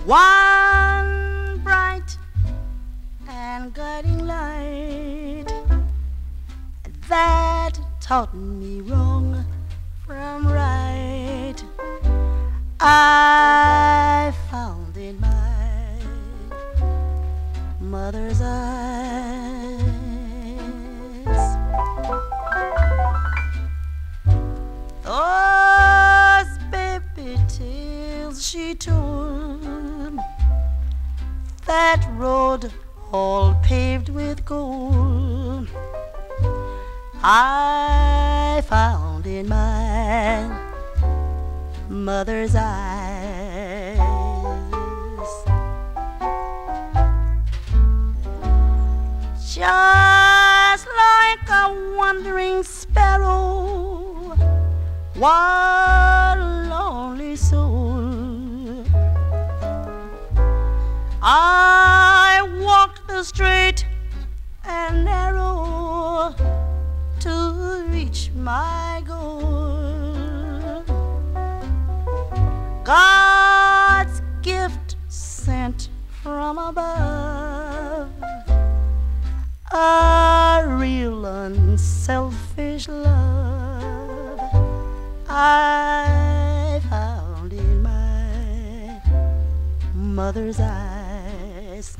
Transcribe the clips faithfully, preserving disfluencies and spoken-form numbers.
one bright and guiding light that taught me wrong from right. I found in my mother's eyes. Those baby tales she told, that road all paved with gold, I found in my mother's eyes. Just like a wandering sparrow, one lonely soul, I walked the straight and narrow to reach my goal. God's gift sent from above, a real unselfish love I found in my mother's eyes.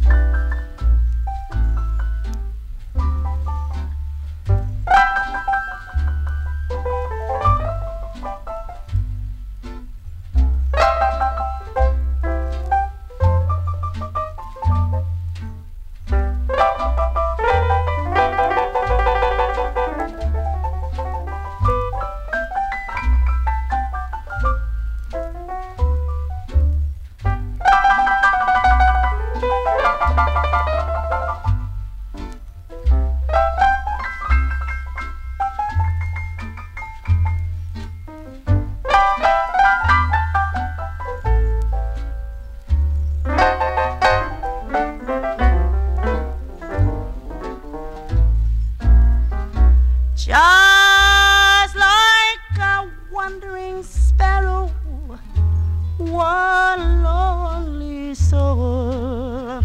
Just like a wandering sparrow, one lonely soul,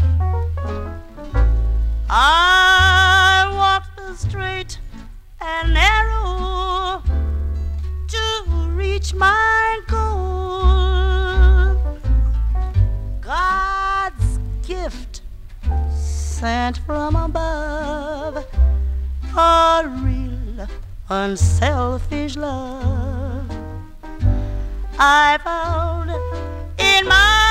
I walked the straight and narrow to reach my goal. God's gift sent from above, a real unselfish love I found in my